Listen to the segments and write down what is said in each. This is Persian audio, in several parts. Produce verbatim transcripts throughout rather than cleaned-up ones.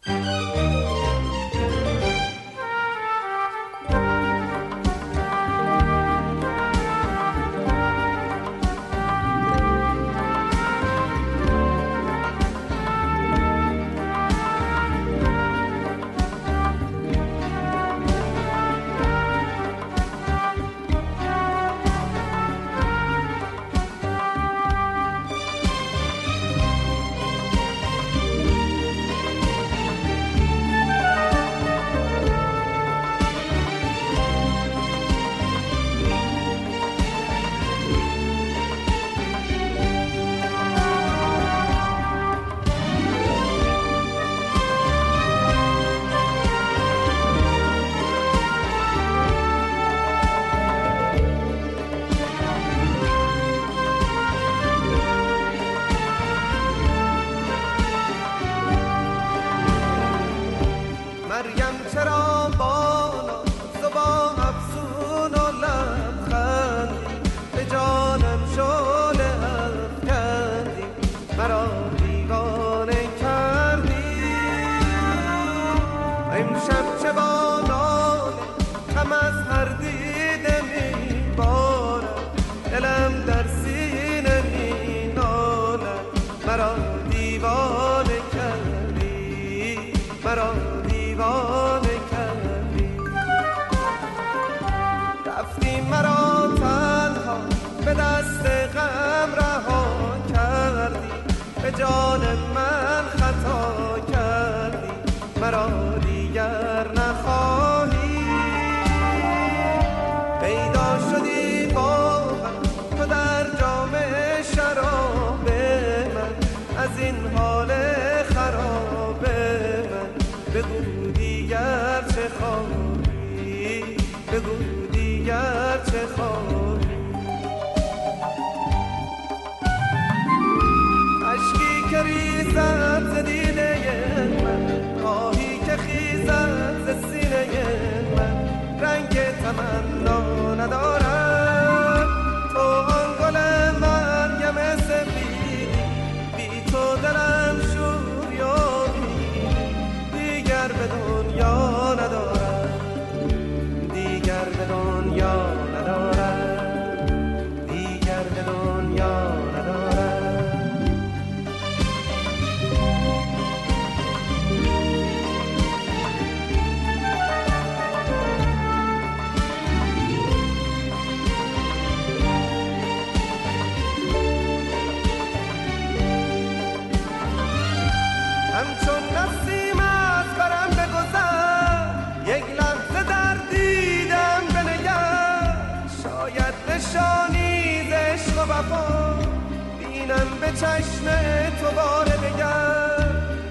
چشم تو بار دگر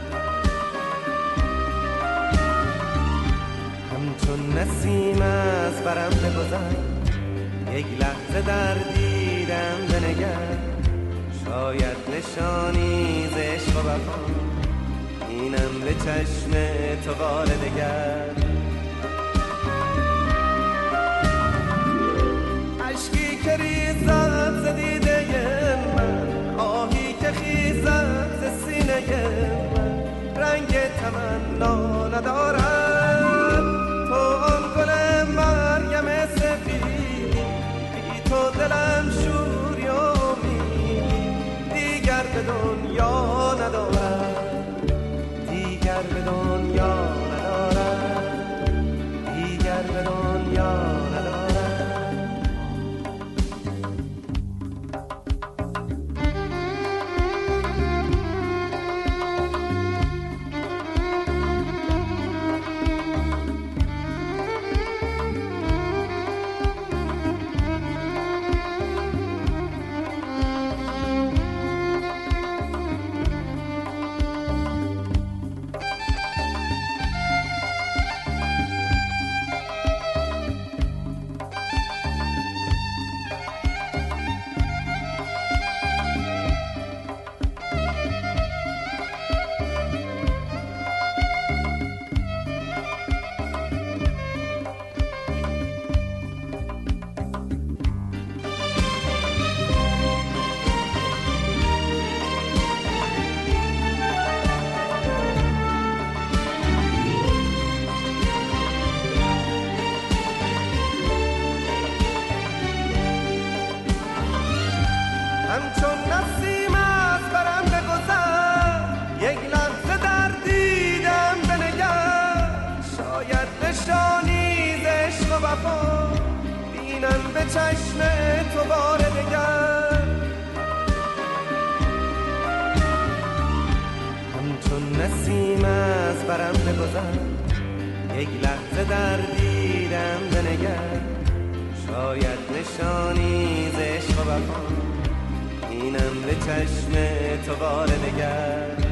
همچون نسیم از برم بگذر یک لحظه در دیدم بنگر شاید نشانی ز عشق و وفا اینم به چشم تو بار دگر عشقی که ریزد ز دیده من آهی که خیزد ز سینه من رنگ تمنا ندارد تو آن گل مریم سفیدی بی تو دلم شوری و امیدی دیگر به دنیا ندارد دیگر به دنیا ندارد دیگر به دنیا ندارد. چشم تو بار دگر، همچون نسیم از برم بگذر، یک لحظه در دیدم بنگر، شاید نشانی ز عشق و وفا، اینم به چشم تو بار دگر.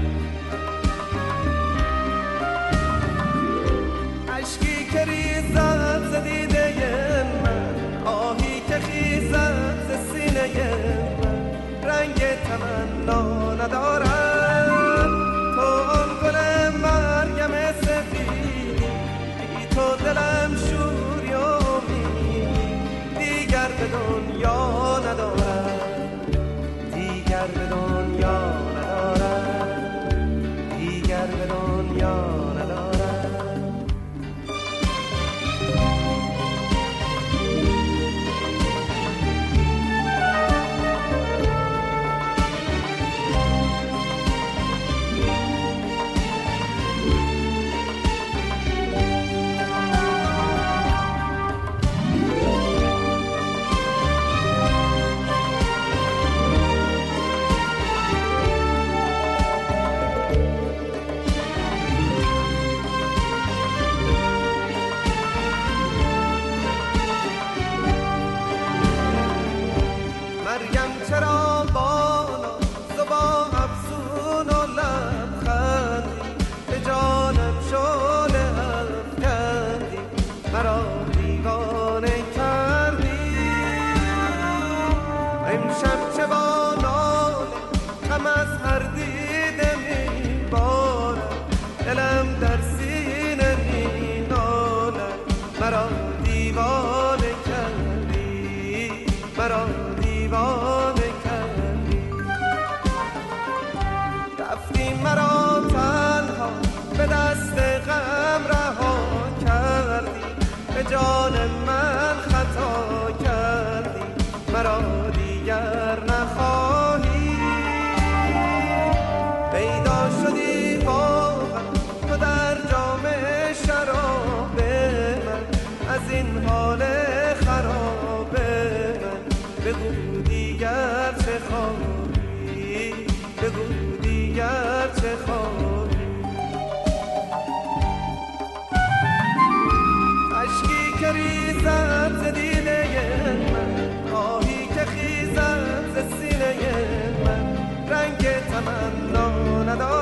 عشقی که ریزد ز دیده من، آهی که خیزد ز سینه من، رنگ تمنا ندارد تو آن گل مریم سفیدی، بی تو دلم شوری و امیدی، دیگر به دنیا ندارد، دیگر به دنیا ندارد، دیگر به دنیا ندارد. جان من خطا کردی، مرا دیگر نخواهی، پیدا شدی واقعا تو در جام شراب من، از این حال خراب من بگو دیگر چه خواهی، بگو دیگر چه خواهی. که ریزد ز دیده من، آهی که خیزد ز سینه من، رنگ تمنا ندارد